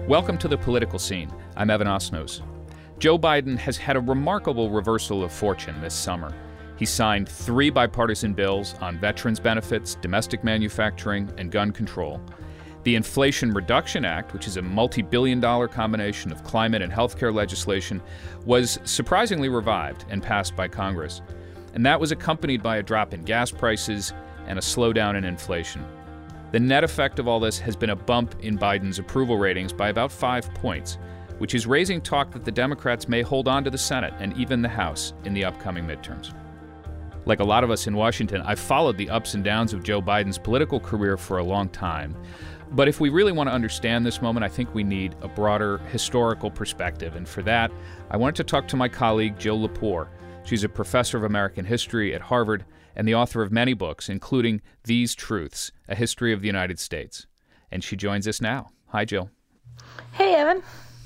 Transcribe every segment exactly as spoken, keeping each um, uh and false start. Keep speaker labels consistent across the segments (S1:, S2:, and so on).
S1: Welcome to the political scene. I'm Evan Osnos. Joe Biden has had a remarkable reversal of fortune this summer. He signed three bipartisan bills on veterans benefits, domestic manufacturing, and gun control. The Inflation Reduction Act, which is a multi-billion dollar combination of climate and healthcare legislation, was surprisingly revived and passed by Congress. And that was accompanied by a drop in gas prices and a slowdown in inflation. The net effect of all this has been a bump in Biden's approval ratings by about five points, which is raising talk that the Democrats may hold on to the Senate and even the House in the upcoming midterms. Like a lot of us in Washington, I've followed the ups and downs of Joe Biden's political career for a long time. But if we really want to understand this moment, I think we need a broader historical perspective. And for that, I wanted to talk to my colleague, Jill Lepore. She's a professor of American history at Harvard and the author of many books, including These Truths, A History of the United States. And she joins us now. Hi, Jill.
S2: Hey, Evan.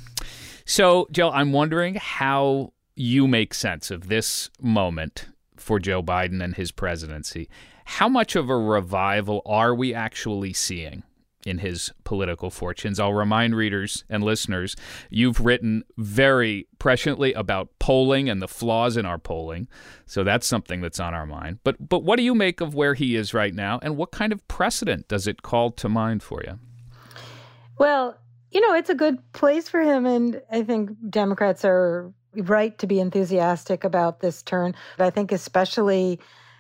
S1: So, Jill, I'm wondering how you make sense of this moment for Joe Biden and his presidency. How much of a revival are we actually seeing in his political fortunes? I'll remind readers and listeners, you've written very presciently about polling and the flaws in our polling, so that's something that's on our mind. But but what do you make of where he is right now, and what kind of precedent does it call to mind for you?
S2: Well, you know, it's a good place for him, and I think Democrats are right to be enthusiastic about this turn. I think especially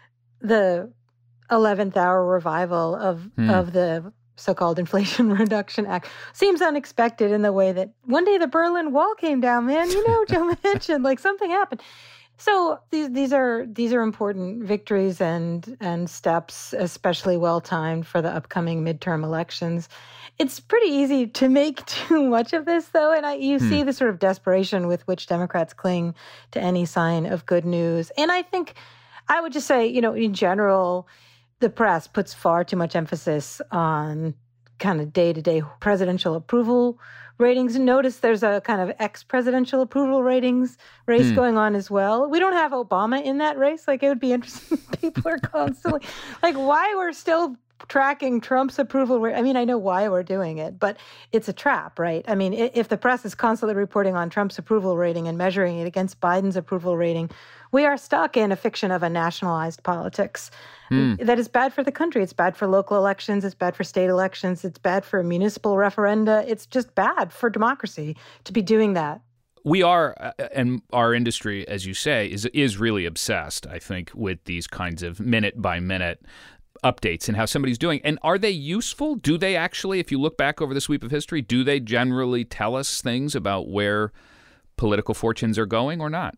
S2: the eleventh hour revival of hmm. of the so-called Inflation Reduction Act seems unexpected in the way that one day the Berlin Wall came down, man. You know, Joe mentioned, like, something happened. So these these are these are important victories and and steps, especially well-timed for the upcoming midterm elections. It's pretty easy to make too much of this, though, and I, you hmm. see the sort of desperation with which Democrats cling to any sign of good news. And I think I would just say, you know, in general, the press puts far too much emphasis on kind of day-to-day presidential approval ratings. Notice there's a kind of ex-presidential approval ratings race mm. going on as well. We don't have Obama in that race. Like, it would be interesting. People are constantly like, why we're still tracking Trump's approval rate. I mean, I know why we're doing it, but it's a trap, right? I mean, if the press is constantly reporting on Trump's approval rating and measuring it against Biden's approval rating, we are stuck in a fiction of a nationalized politics mm. that is bad for the country. It's bad for local elections. It's bad for state elections. It's bad for municipal referenda. It's just bad for democracy to be doing that.
S1: We are, uh, and our industry, as you say, is is really obsessed, I think, with these kinds of minute-by-minute updates and how somebody's doing. And are they useful? Do they actually, if you look back over the sweep of history, do they generally tell us things about where political fortunes are going or not?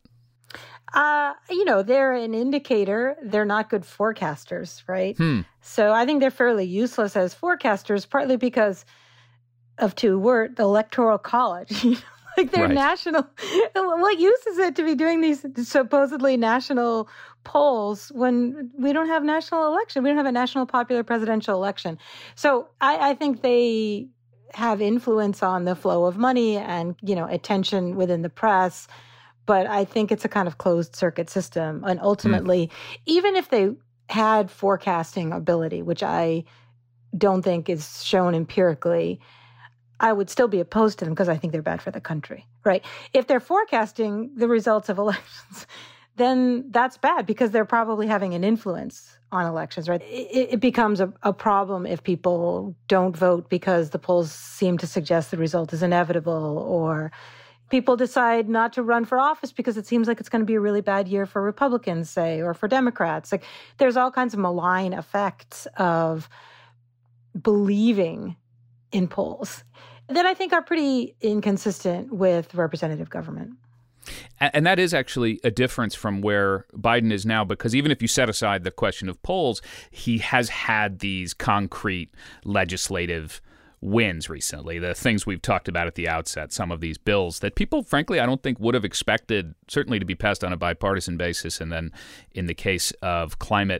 S2: Uh, you know, they're an indicator. They're not good forecasters, right? Hmm. So I think they're fairly useless as forecasters, partly because of two words, the Electoral College. Like, they're right. national. What use is it to be doing these supposedly national polls when we don't have national election? We don't have a national popular presidential election. So I, I think they have influence on the flow of money and, you know, attention within the press. But I think it's a kind of closed circuit system. And ultimately, mm. even if they had forecasting ability, which I don't think is shown empirically, I would still be opposed to them because I think they're bad for the country, right? If they're forecasting the results of elections, then that's bad because they're probably having an influence on elections, right? It, it becomes a, a problem if people don't vote because the polls seem to suggest the result is inevitable, or people decide not to run for office because it seems like it's going to be a really bad year for Republicans, say, or for Democrats. Like, there's all kinds of malign effects of believing in polls that I think are pretty inconsistent with representative government.
S1: And that is actually a difference from where Biden is now, because even if you set aside the question of polls, he has had these concrete legislative wins recently, the things we've talked about at the outset, some of these bills that people, frankly, I don't think would have expected certainly to be passed on a bipartisan basis. And then in the case of climate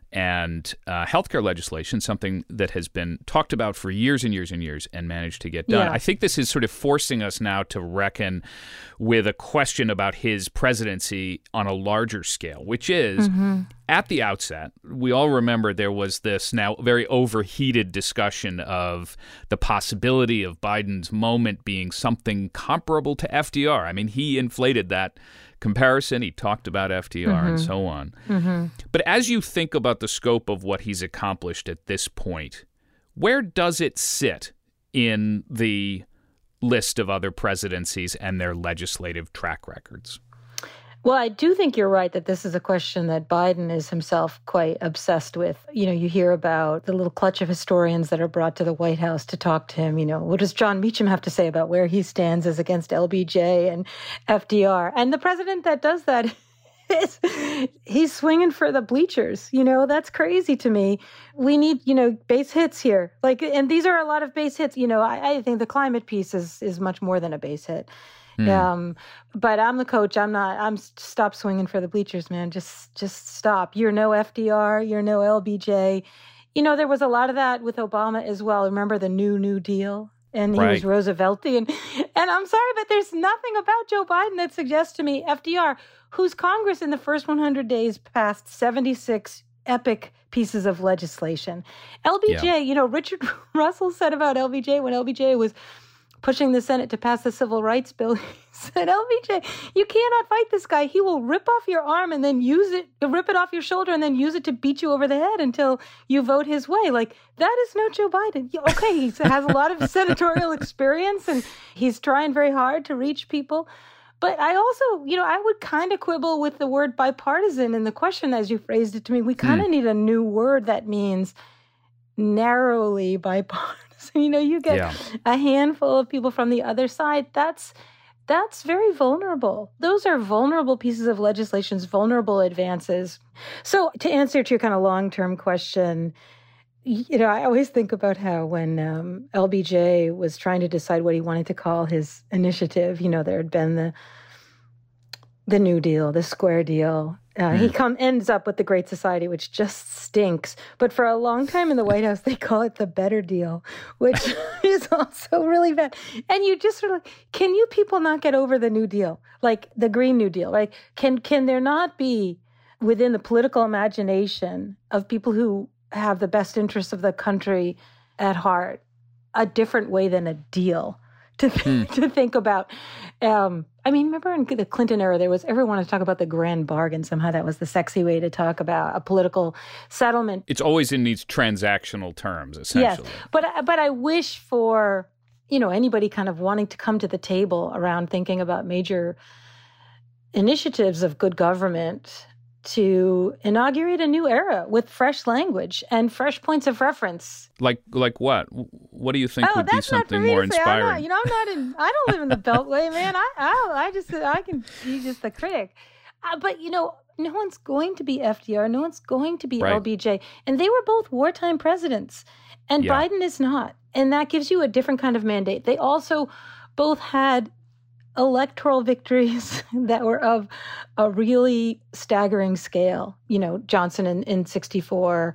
S1: and uh, healthcare legislation, something that has been talked about for years and years and years and managed to get done.
S2: Yeah.
S1: I think this is sort of forcing us now to reckon with a question about his presidency on a larger scale, which is, mm-hmm. at the outset, we all remember there was this now very overheated discussion of the possibility of Biden's moment being something comparable to F D R. I mean, he inflated that comparison. He talked about F D R mm-hmm. and so on. Mm-hmm. But as you think about the scope of what he's accomplished at this point, where does it sit in the list of other presidencies and their legislative track records?
S2: Well, I do think you're right that this is a question that Biden is himself quite obsessed with. You know, you hear about the little clutch of historians that are brought to the White House to talk to him. You know, what does John Meacham have to say about where he stands as against L B J and F D R? And the president that does that is, he's swinging for the bleachers. You know, that's crazy to me. We need, you know, base hits here. Like, and these are a lot of base hits. You know, I, I think the climate piece is is much more than a base hit. Mm. Um, but I'm the coach. I'm not, I'm stop swinging for the bleachers, man. Just, just stop. You're no F D R. You're no L B J. You know, there was a lot of that with Obama as well. Remember the new, new deal? And he
S1: right.
S2: was Rooseveltian. And I'm sorry, but there's nothing about Joe Biden that suggests to me F D R, whose Congress in the first one hundred days passed seventy-six epic pieces of legislation. L B J, yeah. you know, Richard Russell said about L B J when L B J was pushing the Senate to pass the Civil Rights Bill, he said, L B J, you cannot fight this guy. He will rip off your arm and then use it, rip it off your shoulder and then use it to beat you over the head until you vote his way. Like, that is no Joe Biden. Okay, he has a lot of senatorial experience and he's trying very hard to reach people. But I also, you know, I would kind of quibble with the word bipartisan in the question as you phrased it to me. We kind of hmm. need a new word that means narrowly bipartisan. So, you know, you get yeah. a handful of people from the other side. That's that's very vulnerable. Those are vulnerable pieces of legislation, vulnerable advances. So to answer to your kind of long-term question, you know, I always think about how when um, L B J was trying to decide what he wanted to call his initiative, you know, there had been the the New Deal, the Square Deal. Uh, mm. He come ends up with the Great Society, which just stinks. But for a long time in the White House, they call it the Better Deal, which is also really bad. And you just sort of, can you people not get over the New Deal, like the Green New Deal? Like, can can there not be within the political imagination of people who have the best interests of the country at heart a different way than a deal to th- mm. to think about? Um, I mean, remember in the Clinton era, there was everyone wanted to talk about the grand bargain. Somehow that was the sexy way to talk about a political settlement.
S1: It's always in these transactional terms, essentially.
S2: Yes, but but I wish for, you know, anybody kind of wanting to come to the table around thinking about major initiatives of good government to inaugurate a new era with fresh language and fresh points of reference.
S1: Like like what? What do you think
S2: oh,
S1: would be something more inspiring?
S2: I'm not, you know, I'm not in. I don't live in the Beltway, man. I I, I just I can be just the critic. Uh, but you know, no one's going to be F D R. No one's going to be right. L B J, and they were both wartime presidents, and yeah. Biden is not, and that gives you a different kind of mandate. They also both had electoral victories that were of a really staggering scale. You know, Johnson in, in sixty-four,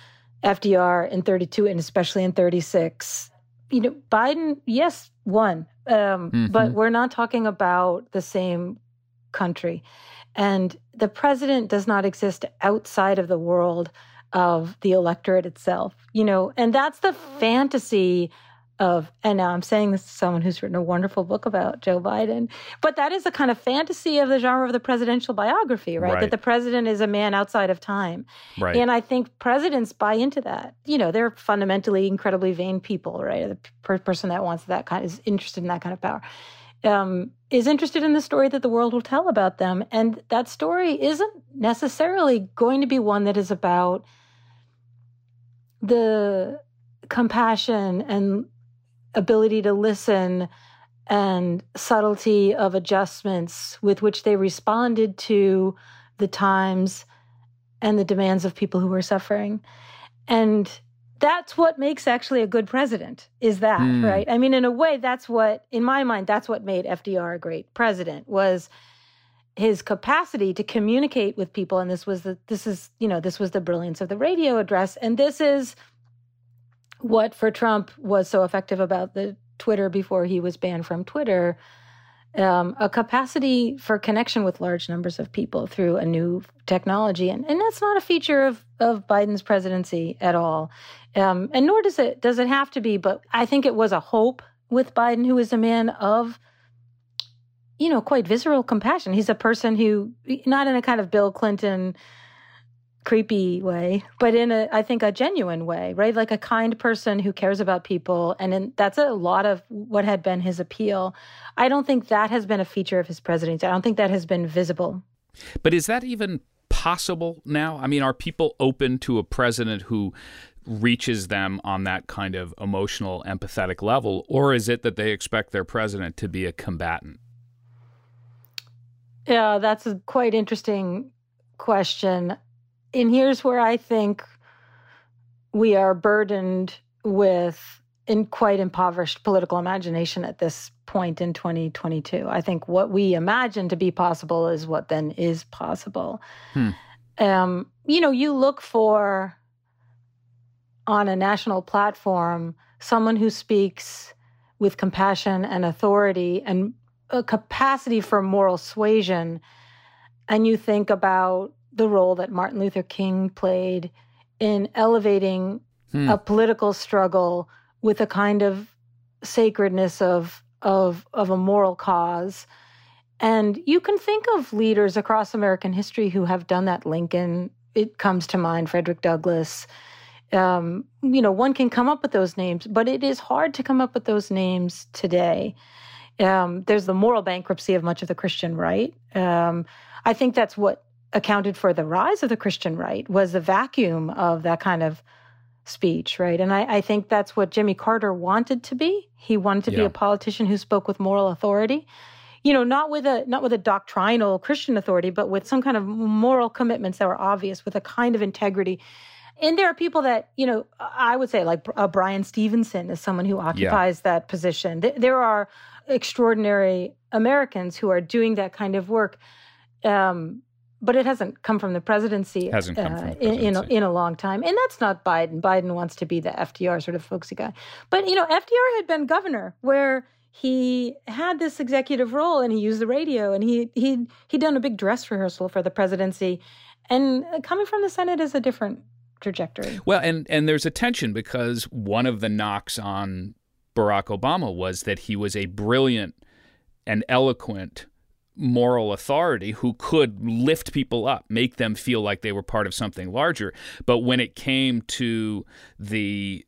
S2: F D R in thirty-two, and especially in thirty-six. You know, Biden, yes, won. Um, mm-hmm. But we're not talking about the same country. And the president does not exist outside of the world of the electorate itself. You know, and that's the fantasy of, and now I'm saying this to someone who's written a wonderful book about Joe Biden, but that is a kind of fantasy of the genre of the presidential biography, right? right. That the president is a man outside of time. Right. And I think presidents buy into that. You know, they're fundamentally incredibly vain people, right? The per- person that wants that kind, is interested in that kind of power, um, is interested in the story that the world will tell about them. And that story isn't necessarily going to be one that is about the compassion and ability to listen and subtlety of adjustments with which they responded to the times and the demands of people who were suffering. And that's what makes actually a good president, is that, mm. right? I mean, in a way, that's what, in my mind, that's what made F D R a great president, was his capacity to communicate with people. And this was the, this is, you know, this was the brilliance of the radio address. And this is what for Trump was so effective about the Twitter before he was banned from Twitter, um, a capacity for connection with large numbers of people through a new technology. And, and that's not a feature of, of Biden's presidency at all. Um, and nor does it, does it have to be, but I think it was a hope with Biden, who is a man of, you know, quite visceral compassion. He's a person who, not in a kind of Bill Clinton creepy way, but in a, I think, a genuine way, right? Like a kind person who cares about people. And in, that's a lot of what had been his appeal. I don't think that has been a feature of his presidency. I don't think that has been visible.
S1: But is that even possible now? I mean, are people open to a president who reaches them on that kind of emotional, empathetic level? Or is it that they expect their president to be a combatant?
S2: Yeah, that's a quite interesting question. And here's where I think we are burdened with in quite impoverished political imagination at this point in twenty twenty-two. I think what we imagine to be possible is what then is possible. Hmm. Um, you know, you look for, on a national platform, someone who speaks with compassion and authority and a capacity for moral suasion, and you think about the role that Martin Luther King played in elevating hmm. a political struggle with a kind of sacredness of, of, of a moral cause. And you can think of leaders across American history who have done that. Lincoln, it comes to mind, Frederick Douglass. Um, you know, one can come up with those names, but it is hard to come up with those names today. Um, there's the moral bankruptcy of much of the Christian right. Um, I think that's what accounted for the rise of the Christian right, was the vacuum of that kind of speech, right? And I, I think that's what Jimmy Carter wanted to be. He wanted to yeah. be a politician who spoke with moral authority, you know, not with a not with a doctrinal Christian authority, but with some kind of moral commitments that were obvious, with a kind of integrity. And there are people that, you know, I would say like uh, Brian Stevenson is someone who occupies yeah. that position. Th- there are extraordinary Americans who are doing that kind of work. Um, But it hasn't come from the presidency,
S1: hasn't come
S2: uh,
S1: from the presidency.
S2: In, in, a, in a long time. And that's not Biden. Biden wants to be the F D R sort of folksy guy. But, you know, F D R had been governor where he had this executive role and he used the radio and he, he, he'd done a big dress rehearsal for the presidency. And coming from the Senate is a different trajectory.
S1: Well, and, and there's a tension because one of the knocks on Barack Obama was that he was a brilliant and eloquent moral authority who could lift people up, make them feel like they were part of something larger. But when it came to the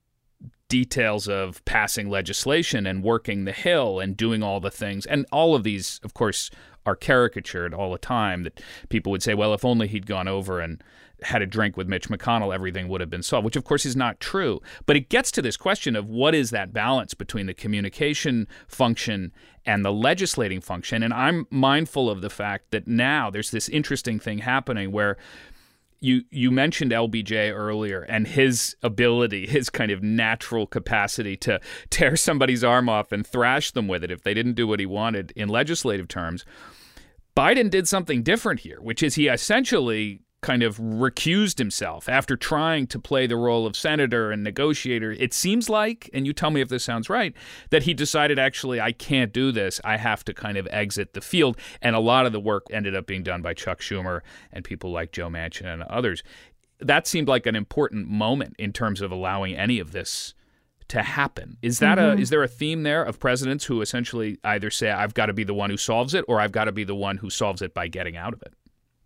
S1: details of passing legislation and working the Hill and doing all the things, and all of these, of course, are caricatured all the time, that people would say, well, if only he'd gone over and had a drink with Mitch McConnell, everything would have been solved, which of course is not true. But it gets to this question of what is that balance between the communication function and the legislating function. And I'm mindful of the fact that now there's this interesting thing happening where you you mentioned L B J earlier and his ability, his kind of natural capacity to tear somebody's arm off and thrash them with it if they didn't do what he wanted in legislative terms. Biden did something different here, which is he essentially kind of recused himself after trying to play the role of senator and negotiator. It seems like, and you tell me if this sounds right, that he decided, actually, I can't do this. I have to kind of exit the field. And a lot of the work ended up being done by Chuck Schumer and people like Joe Manchin and others. That seemed like an important moment in terms of allowing any of this to happen. Is that mm-hmm. a is there a theme there of presidents who essentially either say, I've got to be the one who solves it, or I've got to be the one who solves it by getting out of it?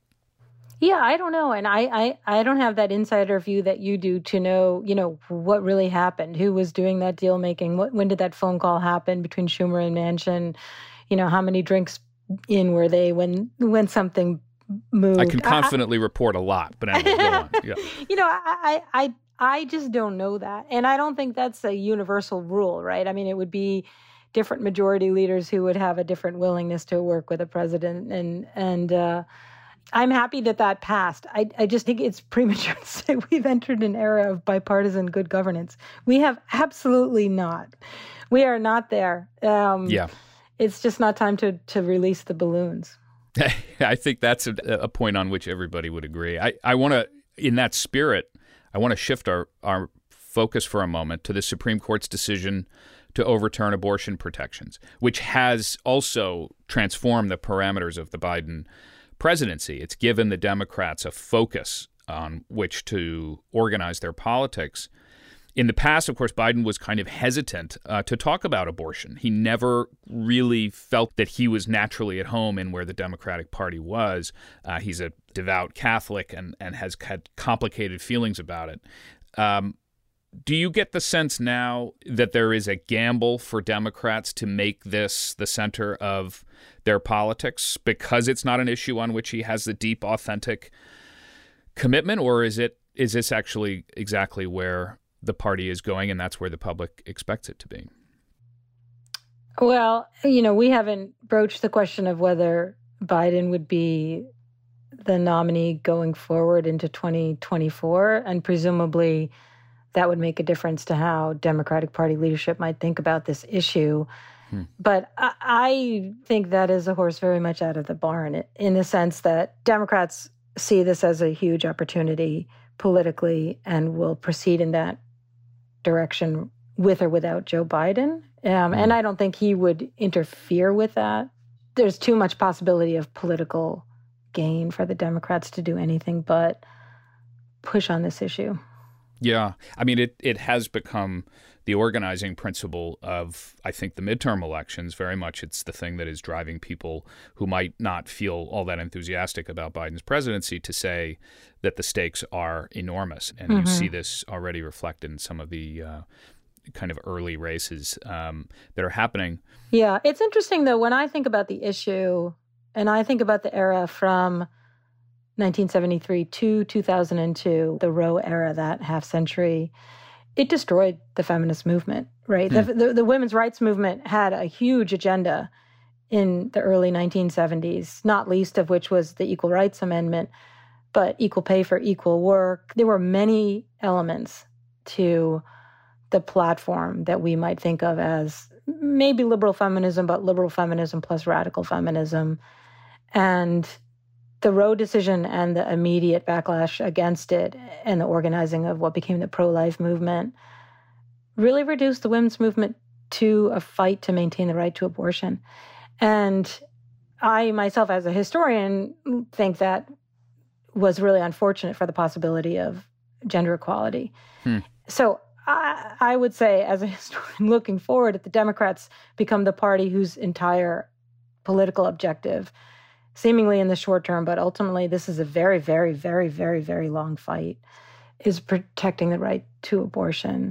S2: Yeah, I don't know. And I, I, I don't have that insider view that you do to know, you know, what really happened, who was doing that deal making, what, when did that phone call happen between Schumer and Manchin, you know, how many drinks in were they when when something moved.
S1: I can confidently I, report a lot, but anyway, go on. Yeah.
S2: You know, I, I, I just don't know that. And I don't think that's a universal rule, right? I mean, it would be different majority leaders who would have a different willingness to work with a president. And, and, uh, I'm happy that that passed. I, I just think it's premature to say we've entered an era of bipartisan good governance. We have absolutely not. We are not there. Um,
S1: yeah.
S2: It's just not time to, to release the balloons.
S1: I think that's a, a point on which everybody would agree. I, I want to, in that spirit, I want to shift our, our focus for a moment to the Supreme Court's decision to overturn abortion protections, which has also transformed the parameters of the Biden presidency. It's given the Democrats a focus on which to organize their politics. In the past, of course, Biden was kind of hesitant uh, to talk about abortion. He never really felt that he was naturally at home in where the Democratic Party was. Uh, he's a devout Catholic and, and has had complicated feelings about it. Um, do you get the sense now that there is a gamble for Democrats to make this the center of their politics because it's not an issue on which he has the deep, authentic commitment, or is it is this actually exactly where the party is going and that's where the public expects it to be?
S2: Well, you know, we haven't broached the question of whether Biden would be the nominee going forward into twenty twenty-four, and presumably that would make a difference to how Democratic Party leadership might think about this issue. Hmm. But I, I think that is a horse very much out of the barn, in the sense that Democrats see this as a huge opportunity politically and will proceed in that direction with or without Joe Biden. Um, and I don't think he would interfere with that. There's too much possibility of political gain for the Democrats to do anything but push on this issue.
S1: Yeah. I mean, it, it has become the organizing principle of, I think, the midterm elections. Very much it's the thing that is driving people who might not feel all that enthusiastic about Biden's presidency to say that the stakes are enormous. And mm-hmm. you see this already reflected in some of the uh, kind of early races um, that are happening.
S2: Yeah. It's interesting, though, when I think about the issue, and I think about the era from nineteen seventy-three to two thousand two, the Roe era, that half century, it destroyed the feminist movement, right? Hmm. The, the, the women's rights movement had a huge agenda in the early nineteen seventies, not least of which was the Equal Rights Amendment, but equal pay for equal work. There were many elements to the platform that we might think of as maybe liberal feminism, but liberal feminism plus radical feminism. And the Roe decision and the immediate backlash against it and the organizing of what became the pro-life movement really reduced the women's movement to a fight to maintain the right to abortion. And I myself, as a historian, think that was really unfortunate for the possibility of gender equality. Hmm. So I, I would say, as a historian looking forward, if the Democrats become the party whose entire political objective, seemingly in the short term, but ultimately this is a very, very, very, very, very long fight, is protecting the right to abortion.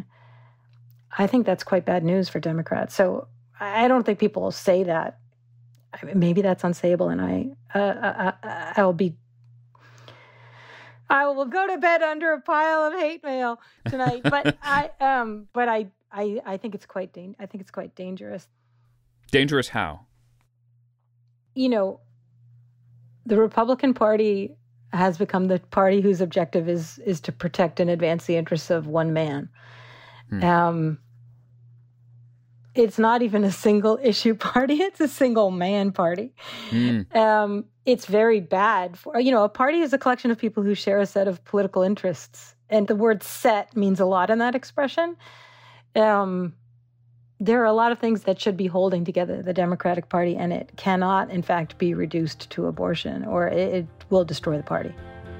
S2: I think that's quite bad news for Democrats. So I don't think people will say that. I mean, maybe that's unsayable, and I, uh, I, I will be, I will go to bed under a pile of hate mail tonight. But I, um, but I, I, I think it's quite, da- I think it's quite dangerous.
S1: Dangerous how?
S2: You know, the Republican Party has become the party whose objective is is to protect and advance the interests of one man. Hmm. Um, it's not even a single issue party; it's a single man party. Hmm. Um, it's very bad for, you know, a party is a collection of people who share a set of political interests, and the word "set" means a lot in that expression. Um, There are a lot of things that should be holding together the Democratic Party, and it cannot, in fact, be reduced to abortion, or it, it will destroy the party.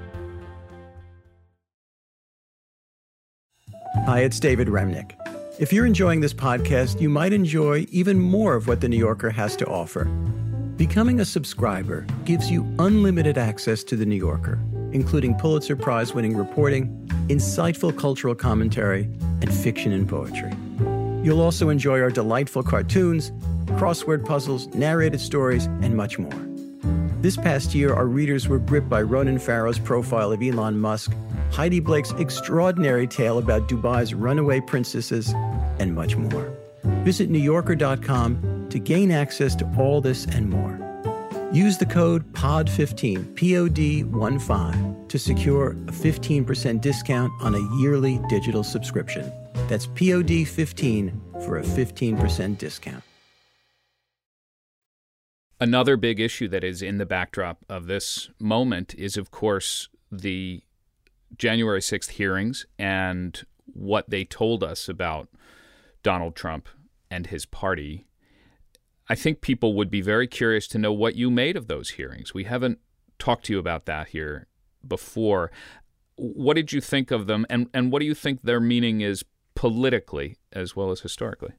S3: Hi, it's David Remnick. If you're enjoying this podcast, you might enjoy even more of what The New Yorker has to offer. Becoming a subscriber gives you unlimited access to The New Yorker, including Pulitzer Prize-winning reporting, insightful cultural commentary, and fiction and poetry. You'll also enjoy our delightful cartoons, crossword puzzles, narrated stories, and much more. This past year, our readers were gripped by Ronan Farrow's profile of Elon Musk, Heidi Blake's extraordinary tale about Dubai's runaway princesses, and much more. Visit new yorker dot com to gain access to all this and more. Use the code P O D fifteen, P O D one five, to secure a fifteen percent discount on a yearly digital subscription. That's P O D fifteen for a fifteen percent discount.
S1: Another big issue that is in the backdrop of this moment is, of course, the January sixth hearings and what they told us about Donald Trump and his party. I think people would be very curious to know what you made of those hearings. We haven't talked to you about that here before. What did you think of them, and, and what do you think their meaning is politically as well as historically?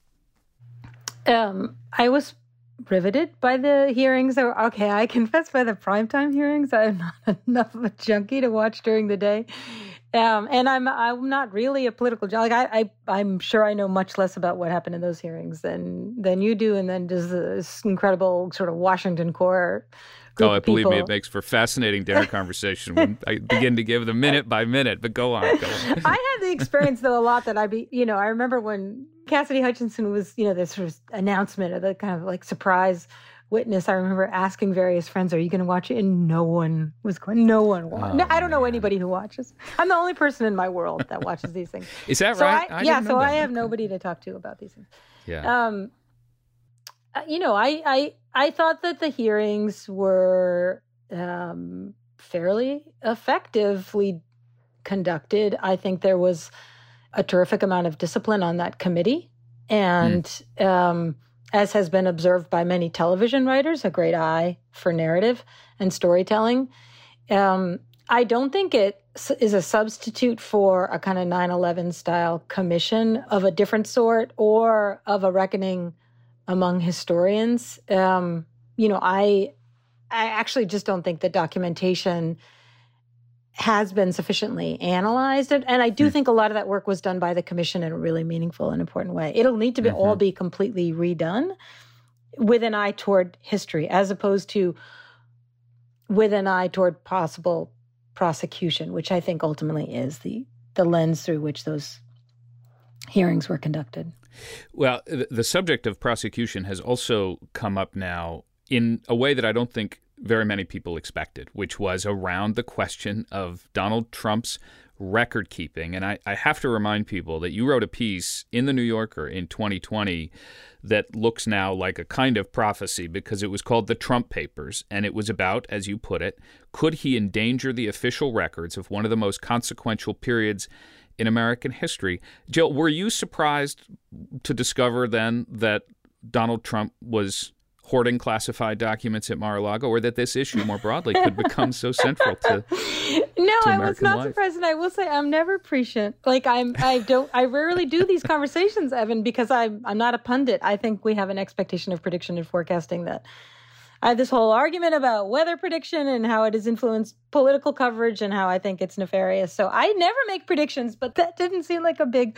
S2: Um, I was riveted by the hearings. Okay, I confess, by the primetime hearings, I'm not enough of a junkie to watch during the day. Um, and I'm I'm not really a political junkie. Like I, I I'm sure I know much less about what happened in those hearings than than you do, and then does this incredible sort of Washington core.
S1: Oh, believe me, it makes for fascinating dinner conversation when I begin to give them minute by minute. But go on, go on.
S2: I had the experience though a lot that I be, you know, I remember when Cassidy Hutchinson was, you know, this sort of announcement of the kind of like surprise witness. I remember asking various friends, "Are you going to watch it?" And no one was going. No one watched.
S1: Oh,
S2: no, I don't know anybody who watches. I'm the only person in my world that watches these things.
S1: Is that
S2: so
S1: right?
S2: I,
S1: I
S2: yeah. So I have
S1: okay.
S2: nobody to talk to about these things.
S1: Yeah.
S2: Um. You know, I I I thought that the hearings were um, fairly effectively conducted. I think there was a terrific amount of discipline on that committee, and mm. um, as has been observed by many television writers, a great eye for narrative and storytelling. Um, I don't think it is a substitute for a kind of nine eleven style commission of a different sort or of a reckoning among historians. Um, you know, I I actually just don't think that documentation has been sufficiently analyzed. And, and I do mm. think a lot of that work was done by the commission in a really meaningful and important way. It'll need to be mm-hmm. all be completely redone with an eye toward history, as opposed to with an eye toward possible prosecution, which I think ultimately is the, the lens through which those hearings were conducted.
S1: Well, the subject of prosecution has also come up now in a way that I don't think very many people expected, which was around the question of Donald Trump's record keeping. And I, I have to remind people that you wrote a piece in The New Yorker in twenty twenty that looks now like a kind of prophecy because it was called The Trump Papers. And it was about, as you put it, could he endanger the official records of one of the most consequential periods in American history? Jill, were you surprised to discover then that Donald Trump was hoarding classified documents at Mar-a-Lago, or that this issue more broadly could become so central to
S2: No,
S1: to
S2: I was not
S1: life?
S2: surprised, and I will say I'm never prescient. Like I'm, I don't, I rarely do these conversations, Evan, because I'm, I'm not a pundit. I think we have an expectation of prediction and forecasting that. I have this whole argument about weather prediction and how it has influenced political coverage and how I think it's nefarious. So I never make predictions, but that didn't seem like a big,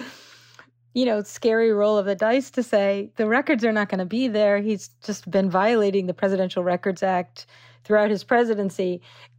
S2: you know, scary roll of the dice to say the records are not going to be there. He's just been violating the Presidential Records Act throughout his presidency.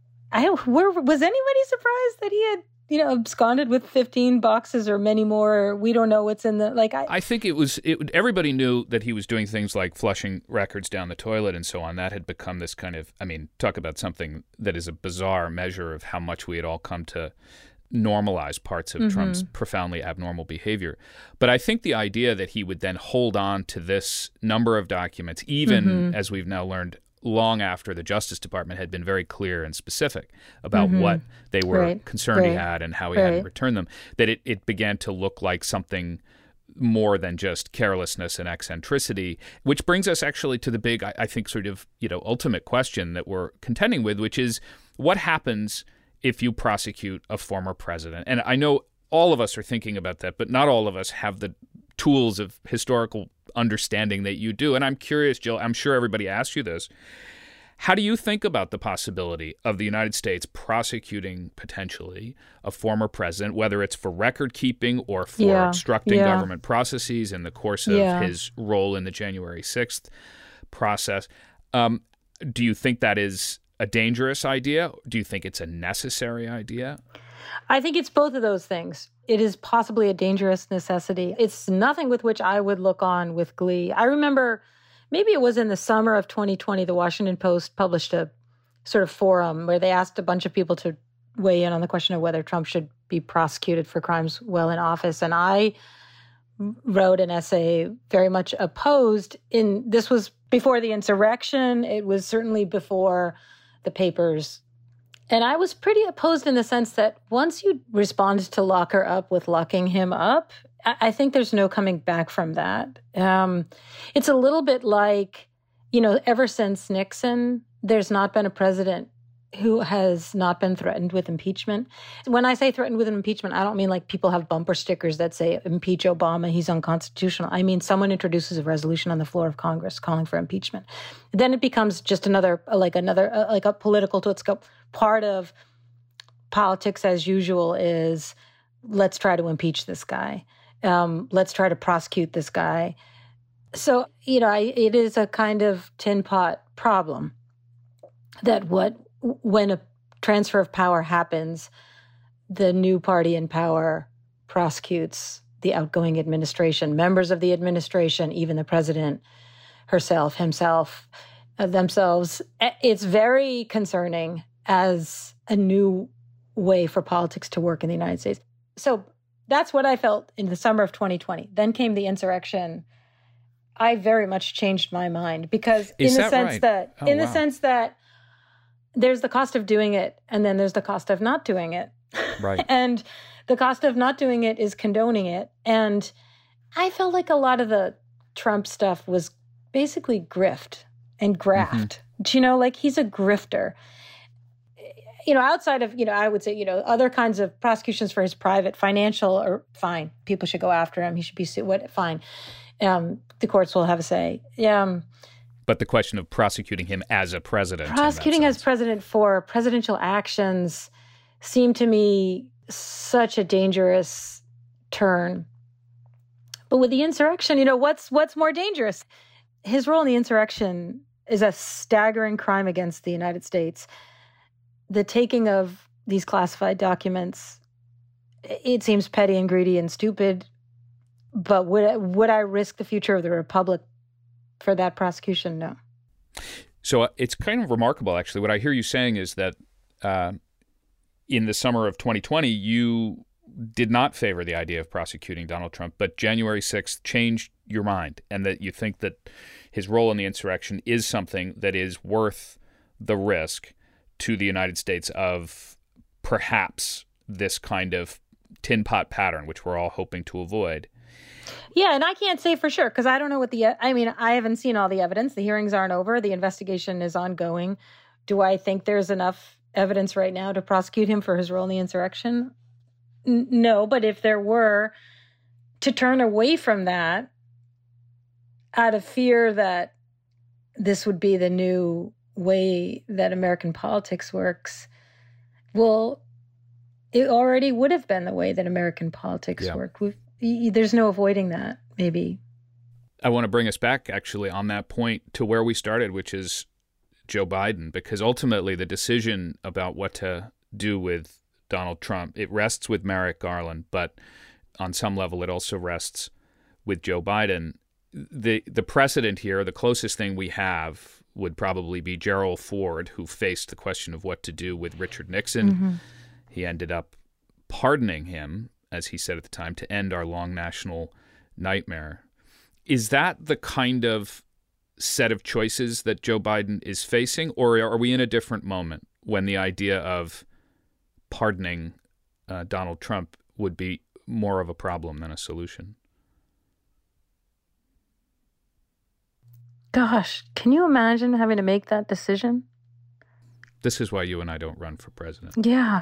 S2: I were, was anybody surprised that he had, you know, absconded with fifteen boxes or many more? We don't know what's in the, like, I,
S1: I think it was, it, everybody knew that he was doing things like flushing records down the toilet and so on. That had become this kind of, I mean, talk about something that is a bizarre measure of how much we had all come to normalize parts of mm-hmm. Trump's profoundly abnormal behavior. But I think the idea that he would then hold on to this number of documents, even mm-hmm. as we've now learned, long after the Justice Department had been very clear and specific about mm-hmm. what they were
S2: right.
S1: concerned
S2: right.
S1: he had and how he
S2: right.
S1: hadn't returned them, that it, it began to look like something more than just carelessness and eccentricity, which brings us actually to the big, I, I think, sort of, you know, ultimate question that we're contending with, which is what happens if you prosecute a former president? And I know all of us are thinking about that, but not all of us have the tools of historical understanding that you do. And I'm curious, Jill, I'm sure everybody asked you this. How do you think about the possibility of the United States prosecuting potentially a former president, whether it's for record keeping or for
S2: yeah,
S1: obstructing
S2: yeah.
S1: government processes in the course of
S2: yeah.
S1: his role in the January sixth process? Um, do you think that is a dangerous idea? Do you think it's a necessary idea?
S2: I think it's both of those things. It is possibly a dangerous necessity. It's nothing with which I would look on with glee. I remember maybe it was in the summer of twenty twenty, the Washington Post published a sort of forum where they asked a bunch of people to weigh in on the question of whether Trump should be prosecuted for crimes while in office. And I wrote an essay very much opposed in, this was before the insurrection. It was certainly before the papers. And I was pretty opposed in the sense that once you respond to lock her up with locking him up, I, I think there's no coming back from that. Um, it's a little bit like, you know, ever since Nixon, there's not been a president who has not been threatened with impeachment. When I say threatened with an impeachment, I don't mean like people have bumper stickers that say, impeach Obama, he's unconstitutional. I mean, someone introduces a resolution on the floor of Congress calling for impeachment. Then it becomes just another, like another, uh, like a political to its scope. Part of politics as usual is, let's try to impeach this guy. Um, let's try to prosecute this guy. So, you know, I, it is a kind of tin pot problem that what, when a transfer of power happens, the new party in power prosecutes the outgoing administration, members of the administration, even the president herself, himself, uh, themselves. It's very concerning as a new way for politics to work in the United States. So that's what I felt in the summer of twenty twenty. Then came the insurrection. I very much changed my mind because
S1: Is
S2: in the
S1: that
S2: sense
S1: right?
S2: that,
S1: Oh,
S2: in
S1: wow.
S2: the sense that there's the cost of doing it, and then there's the cost of not doing it.
S1: Right.
S2: And the cost of not doing it is condoning it. And I felt like a lot of the Trump stuff was basically grift and graft.
S1: Mm-hmm.
S2: Do you know, like he's a grifter. You know, outside of, you know, I would say, you know, other kinds of prosecutions for his private financial are fine. People should go after him. He should be sued. What? Fine. Um, the courts will have a say. Um,
S1: But the question of prosecuting him as a president. in that
S2: Prosecuting as
S1: sense.
S2: president for presidential actions seemed to me such a dangerous turn. But with the insurrection, you know, what's what's more dangerous? His role in the insurrection is a staggering crime against the United States. The taking of these classified documents, it seems petty and greedy and stupid. But would would I risk the future of the republic for that prosecution? No.
S1: So uh, it's kind of remarkable, actually. What I hear you saying is that uh, in the summer of twenty twenty, you did not favor the idea of prosecuting Donald Trump, but January sixth changed your mind, and that you think that his role in the insurrection is something that is worth the risk to the United States of perhaps this kind of tin pot pattern, which we're all hoping to avoid.
S2: Yeah, and I can't say for sure because I don't know what the, I mean, I haven't seen all the evidence. The hearings aren't over. The investigation is ongoing. Do I think there's enough evidence right now to prosecute him for his role in the insurrection? N- no, but if there were, to turn away from that out of fear that this would be the new way that American politics works, well, it already would have been the way that American politics
S1: Yeah.
S2: work. We've, there's no avoiding that, maybe.
S1: I want to bring us back, actually, on that point to where we started, which is Joe Biden, because ultimately the decision about what to do with Donald Trump, it rests with Merrick Garland, but on some level it also rests with Joe Biden. The the precedent here, the closest thing we have would probably be Gerald Ford, who faced the question of what to do with Richard Nixon.
S2: Mm-hmm.
S1: He ended up pardoning him, as he said at the time, to end our long national nightmare. Is that the kind of set of choices that Joe Biden is facing, or are we in a different moment when the idea of pardoning uh, Donald Trump would be more of a problem than a solution?
S2: Gosh, can you imagine having to make that decision?
S1: This is why you and I don't run for president.
S2: Yeah.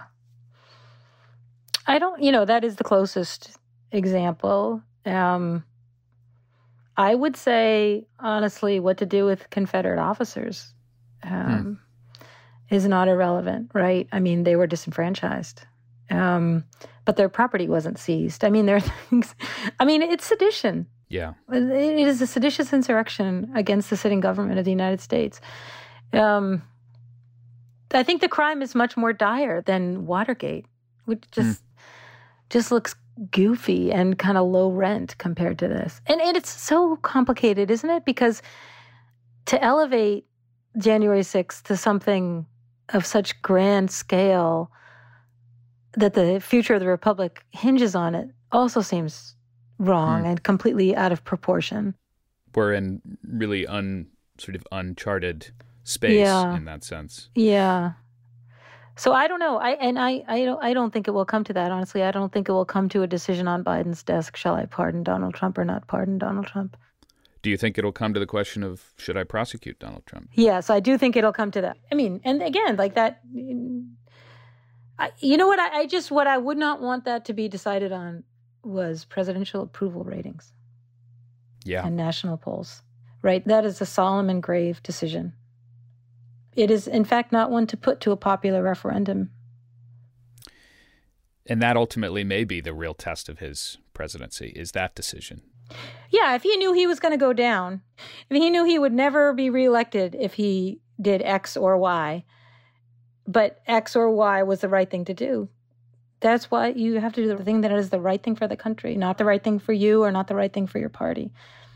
S2: I don't, you know, that is the closest example. Um, I would say, honestly, what to do with Confederate officers um, hmm. is not irrelevant, right? I mean, they were disenfranchised, um, but their property wasn't seized. I mean, there are things, I mean, it's sedition.
S1: Yeah.
S2: It is a seditious insurrection against the sitting government of the United States. Um, I think the crime is much more dire than Watergate, which just mm. just looks goofy and kind of low rent compared to this. And, and it's so complicated, isn't it? Because to elevate January sixth to something of such grand scale that the future of the Republic hinges on it also seems wrong mm. and completely out of proportion.
S1: We're in really sort of uncharted space
S2: yeah.
S1: in that sense.
S2: Yeah. So I don't know. I and I, I don't I don't think it will come to that, honestly. I don't think it will come to a decision on Biden's desk. Shall I pardon Donald Trump or not pardon Donald Trump?
S1: Do you think it'll come to the question of should I prosecute Donald Trump?
S2: Yes, I do think it'll come to that. I mean, and again, like that, I, you know what? I, I just, what I would not want that to be decided on was presidential approval ratings.
S1: Yeah.
S2: And national polls, right? That is a solemn and grave decision. It is, in fact, not one to put to a popular referendum.
S1: And that ultimately may be the real test of his presidency, is that decision.
S2: Yeah, if he knew he was going to go down, if he knew he would never be reelected if he did X or Y, but X or Y was the right thing to do, that's why you have to do the thing that is the right thing for the country, not the right thing for you or not the right thing for your party.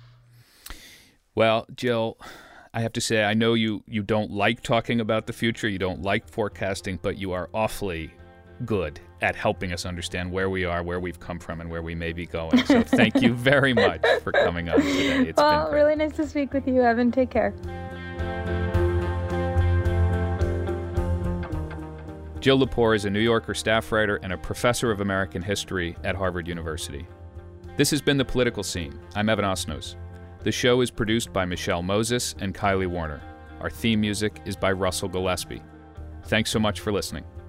S1: Well, Jill, I have to say, I know you, you don't like talking about the future, you don't like forecasting, but you are awfully good at helping us understand where we are, where we've come from, and where we may be going. So thank you very much for coming on today. It's
S2: well,
S1: been great.
S2: Really nice to speak with you, Evan. Take care.
S1: Jill Lepore is a New Yorker staff writer and a professor of American history at Harvard University. This has been The Political Scene. I'm Evan Osnos. The show is produced by Michelle Moses and Kylie Warner. Our theme music is by Russell Gillespie. Thanks so much for listening.